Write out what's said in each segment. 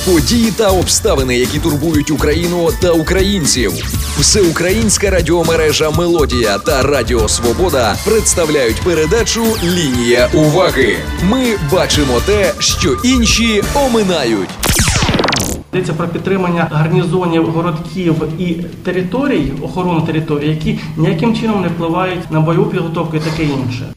Події та обставини, які турбують Україну та українців. Всеукраїнська радіомережа «Мелодія» та Радіо Свобода представляють передачу «Лінія уваги». Ми бачимо те, що інші оминають. Йдеться про підтримання гарнізонів, городків і територій, охорону територій, які ніяким чином не впливають на бойову підготовку і таке інше.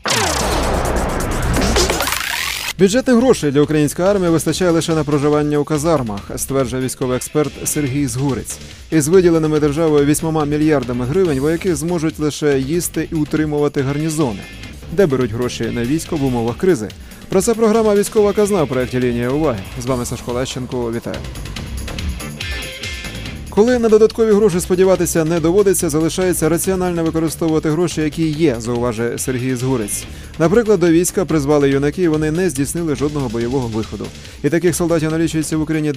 Бюджетних грошей для української армії вистачає лише на проживання у казармах, стверджує військовий експерт Сергій Згурець. Із виділеними державою 8 мільярдами гривень вояки зможуть лише їсти і утримувати гарнізони. Де беруть гроші на військо в умовах кризи? Про це програма «Військова казна» в проєкті «Лінія уваги». З вами Сашко Лещенко. Вітаю. Коли на додаткові гроші сподіватися не доводиться, залишається раціонально використовувати гроші, які є, зауважує Сергій Згурець. Наприклад, до війська призвали юнаки, і вони не здійснили жодного бойового виходу. І таких солдатів налічується в Україні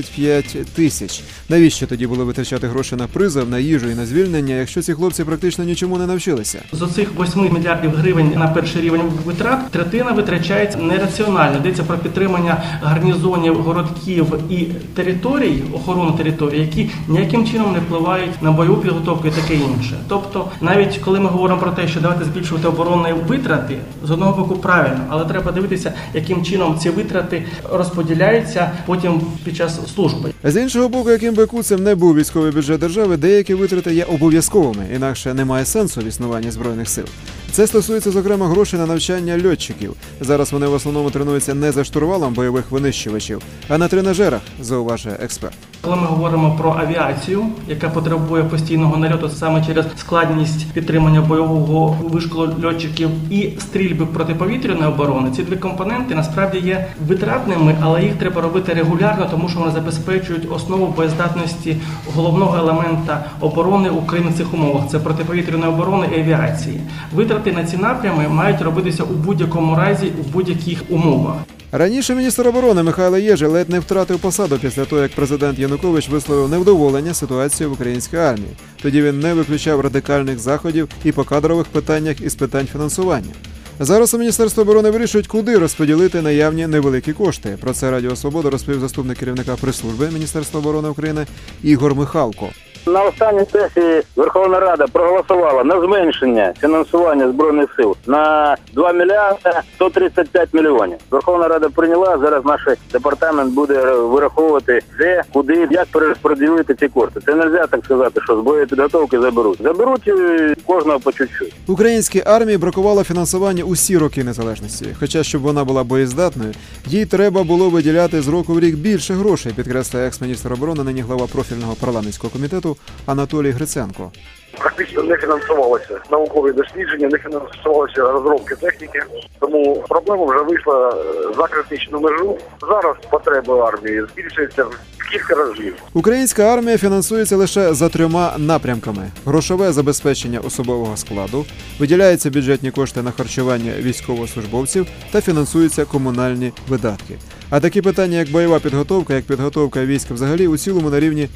25 тисяч. Навіщо тоді було витрачати гроші на призов, на їжу і на звільнення, якщо ці хлопці практично нічому не навчилися? З оцих 8 мільярдів гривень на перший рівень витрат, третина витрачається нераціонально. Йдеться про підтримання гарнізонів, городків і територій, охорону територій, які ніяким чином не впливають на бойову підготовку і таке інше. Тобто, навіть коли ми говоримо про те, що давайте збільшувати оборонні витрати, з одного боку правильно, але треба дивитися, яким чином ці витрати розподіляються потім під час служби. З іншого боку, яким би куцем не був військовий бюджет держави, деякі витрати є обов'язковими, інакше немає сенсу в існуванні Збройних сил. Це стосується, зокрема, грошей на навчання льотчиків. Зараз вони в основному тренуються не за штурвалом бойових винищувачів, а на тренажерах, зауважує експерт. Коли ми говоримо про авіацію, яка потребує постійного нальоту саме через складність підтримання бойового вишколу льотчиків і стрільби протиповітряної оборони, ці дві компоненти насправді є витратними, але їх треба робити регулярно, тому що вони забезпечують основу боєздатності головного елемента оборони України в цих умовах – це протиповітряної оборони і авіації. Витрати на ці напрями мають робитися у будь-якому разі, у будь-яких умовах. Раніше міністр оборони Михайло Єжи ледь не втратив посаду після того, як президент Янукович висловив невдоволення ситуацією в українській армії. Тоді він не виключав радикальних заходів і по кадрових питаннях, і з питань фінансування. Зараз у Міністерстві оборони вирішують, куди розподілити наявні невеликі кошти. Про це Радіо Свобода розповів заступник керівника прес-служби Міністерства оборони України Ігор Михалко. На останній сесії Верховна Рада проголосувала на зменшення фінансування Збройних сил на 2 мільярда 135 мільйонів. Верховна Рада прийняла, зараз наш департамент буде вираховувати, де, куди, як перерозподілити ці кошти. Це не можна так сказати, що з боєпідготовки заберуть. Заберуть кожного по чуть-чуть. Українській армії бракувало фінансування усі роки незалежності. Хоча, щоб вона була боєздатною, їй треба було виділяти з року в рік більше грошей, підкреслює екс-міністр оборони, нині глава профільного парламентського комітету Анатолій Гриценко. Практично не фінансувалося наукові дослідження, не фінансувалося розробки техніки. Тому проблема вже вийшла за критичну межу. Зараз потреби армії збільшуються в кілька разів. Українська армія фінансується лише за 3 напрямками: грошове забезпечення особового складу, виділяються бюджетні кошти на харчування військовослужбовців та фінансуються комунальні видатки. А такі питання, як бойова підготовка, як підготовка військ взагалі, у цілому на рівні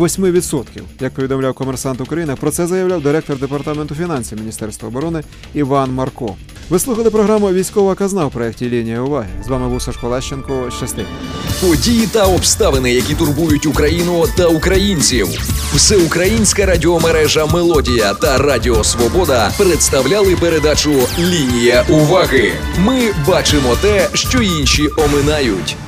8%. Як повідомляв «Комерсант України», про це заявляв директор департаменту фінансів Міністерства оборони Іван Марко. Ви слухали програму «Військова казна» в проєкті «Лінія уваги». З вами був Сашко Лещенко. Щасти. Події та обставини, які турбують Україну та українців. Всеукраїнська радіомережа «Мелодія» та Радіо Свобода представляли передачу «Лінія уваги». Ми бачимо те, що інші оминають.